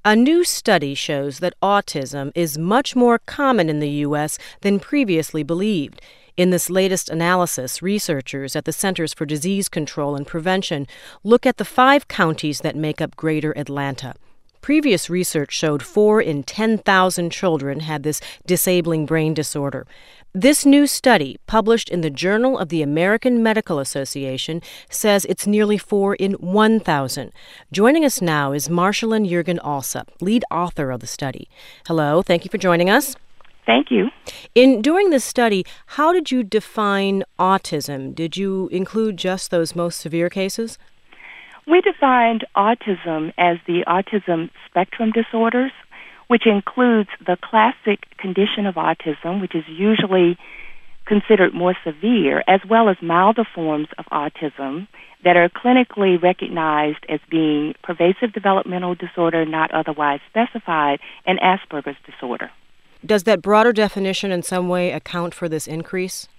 A new study shows that autism is much more common in the U.S. than previously believed. In this latest analysis, researchers at the Centers for Disease Control and Prevention look at the 5 counties that make up Greater Atlanta. Previous research showed 4 in 10,000 children had this disabling brain disorder. This new study, published in the Journal of the American Medical Association, says it's nearly 4 in 1,000. Joining us now is Marshalyn Jurgen-Alsup, lead author of the study. Hello, thank you for joining us. Thank you. In doing this study, how did you define autism? Did you include just those most severe cases? We defined autism as the autism spectrum disorders, which includes the classic condition of autism, which is usually considered more severe, as well as milder forms of autism that are clinically recognized as being pervasive developmental disorder not otherwise specified and Asperger's disorder. Does that broader definition in some way account for this increase?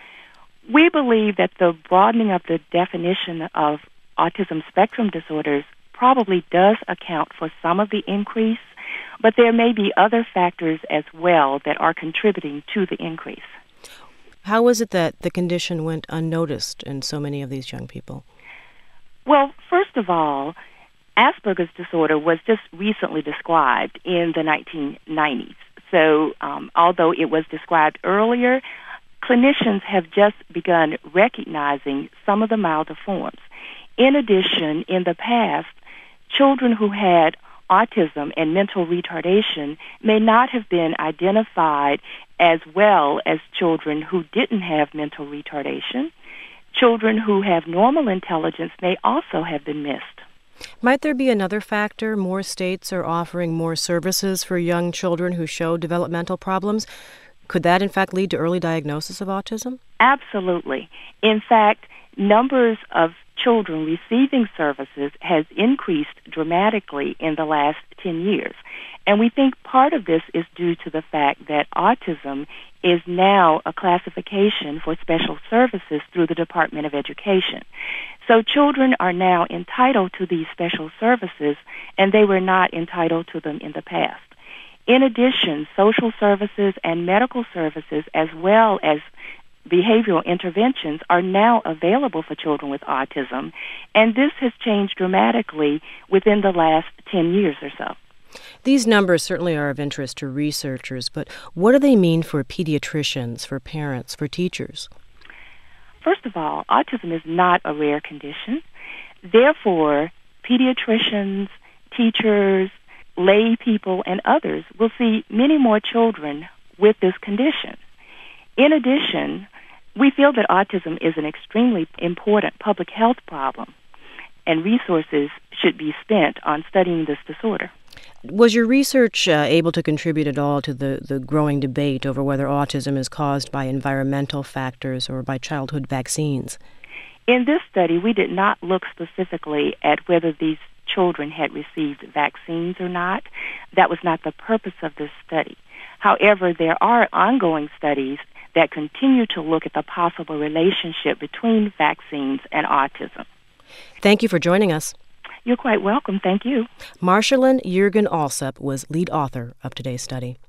We believe that the broadening of the definition of autism spectrum disorders probably does account for some of the increase, but there may be other factors as well that are contributing to the increase. How is it that the condition went unnoticed in so many of these young people? Well, first of all, Asperger's disorder was just recently described in the 1990s. So although it was described earlier, clinicians have just begun recognizing some of the milder forms. In addition, in the past, children who had autism and mental retardation may not have been identified as well as children who didn't have mental retardation. Children who have normal intelligence may also have been missed. Might there be another factor? More states are offering more services for young children who show developmental problems. Could that, in fact, lead to early diagnosis of autism? Absolutely. In fact, numbers of children receiving services has increased dramatically in the last 10 years. And we think part of this is due to the fact that autism is now a classification for special services through the Department of Education. So children are now entitled to these special services, and they were not entitled to them in the past. In addition, social services and medical services, as well as behavioral interventions, are now available for children with autism, and this has changed dramatically within the last 10 years or so. These numbers certainly are of interest to researchers, but what do they mean for pediatricians, for parents, for teachers? First of all, autism is not a rare condition. Therefore, pediatricians, teachers, lay people, and others will see many more children with this condition. In addition, we feel that autism is an extremely important public health problem, and resources should be spent on studying this disorder. Was your research able to contribute at all to the growing debate over whether autism is caused by environmental factors or by childhood vaccines? In this study, we did not look specifically at whether these children had received vaccines or not. That was not the purpose of this study. However, there are ongoing studies that continue to look at the possible relationship between vaccines and autism. Thank you for joining us. You're quite welcome. Thank you. Marshalyn Jurgen-Alsup was lead author of today's study.